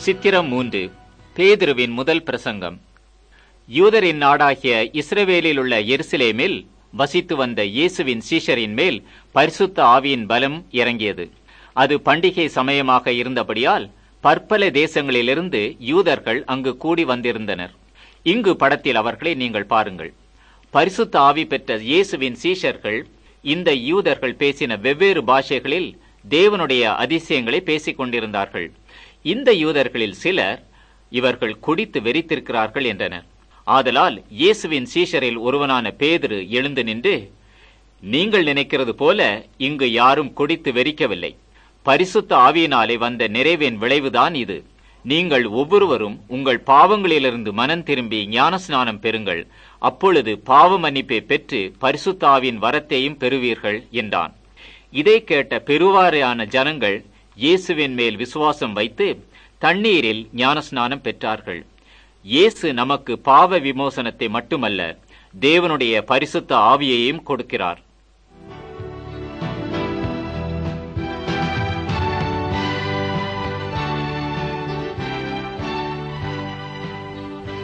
சித்திரம் 3. பேதுருவின் முதல் பிரசங்கம். யூதரின் நாடாகிய இஸ்ரவேலில் உள்ள எருசலேமில் வசித்து வந்த இயேசுவின் சீஷரின் மேல் பரிசுத்த ஆவியின் பலம் இறங்கியது. அது பண்டிகை சமயமாக இருந்தபடியால் பற்பல தேசங்களிலிருந்து யூதர்கள் அங்கு கூடி வந்திருந்தனர். இங்கு படத்தில் அவர்களை நீங்கள் பாருங்கள். பரிசுத்த ஆவி பெற்ற இயேசுவின் சீஷர்கள் இந்த யூதர்கள் பேசின வெவ்வேறு பாஷைகளில் தேவனுடைய அதிசயங்களை பேசிக் கொண்டிருந்தார்கள். இந்த யூதர்களில் சிலர், இவர்கள் குடித்து வெறித்திருக்கிறார்கள் என்றனர். ஆதலால் இயேசுவின் சீஷரில் ஒருவனான பேதுரு எழுந்து நின்று, நீங்கள் நினைக்கிறது போல இங்கு யாரும் குடித்து வெறிக்கவில்லை. பரிசுத்த ஆவியினாலே வந்த நிறைவின் விளைவுதான் இது. நீங்கள் ஒவ்வொருவரும் உங்கள் பாவங்களிலிருந்து மனம் திரும்பி ஞானஸ்நானம் பெறுங்கள். அப்பொழுது பாவ மன்னிப்பை பெற்று பரிசுத்த ஆவியின் வரத்தையும் பெறுவீர்கள் என்றான். இதை கேட்ட பெருவாரியான ஜனங்கள் இயேசுவின் மேல் விசுவாசம் வைத்து தண்ணீரில் ஞானஸ்நானம் பெற்றார்கள். இயேசு நமக்கு பாவ விமோசனத்தை மட்டுமல்ல, தேவனுடைய பரிசுத்த ஆவியையும் கொடுக்கிறார்.